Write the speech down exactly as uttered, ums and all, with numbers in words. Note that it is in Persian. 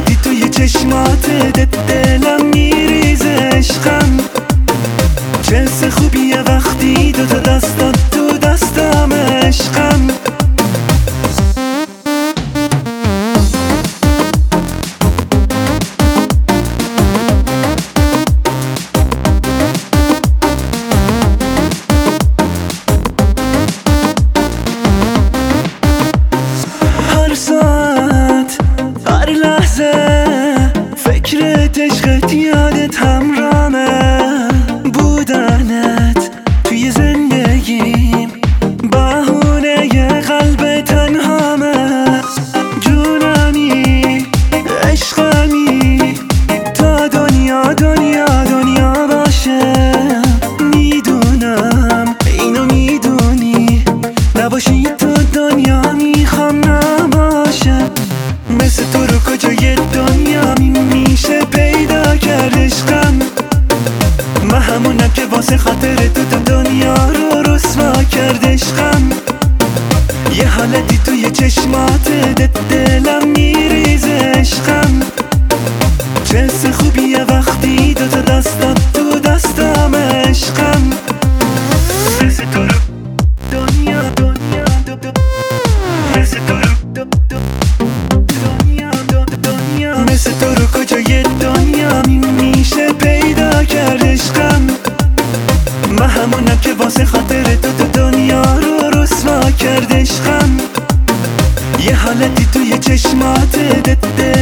حالتی توی چشمات دلم میریزه عشقم. چه حس خوبیه وقتی دوتا دستات تو دستم عشقم. هر ساعت هر لحظه فکرت عشقت یادت همرامه. بودنت توی زندگیم بهونه ی قلب تنهامه. جونمی عشقمی تا دنیا دنیا دنیا باشه. میدونم اینو میدونی نباشی تو دنیا میخوام نباشه. مثل تو رو کجای دنیا میشه پیدا کرد عشقم. من همونم که واسه خاطر تو تو دنیا رو رسوا کرد عشقم. یه حالتی توی چشمات دلم میریزه عشقم. چه حس خوبیه وقتی دوتا دستات تو دستم عشقم. مثل تو رو دنیا دنیا دو دو مثل تو رو دو دو دنیا دو دنیا مثل تو رو کجای دنیا میشه پیدا کرد عشقم. من همونم که واسه خاطر تو تو دنیا رو رسوا کرد عشقم. یه حالتی توی چشمات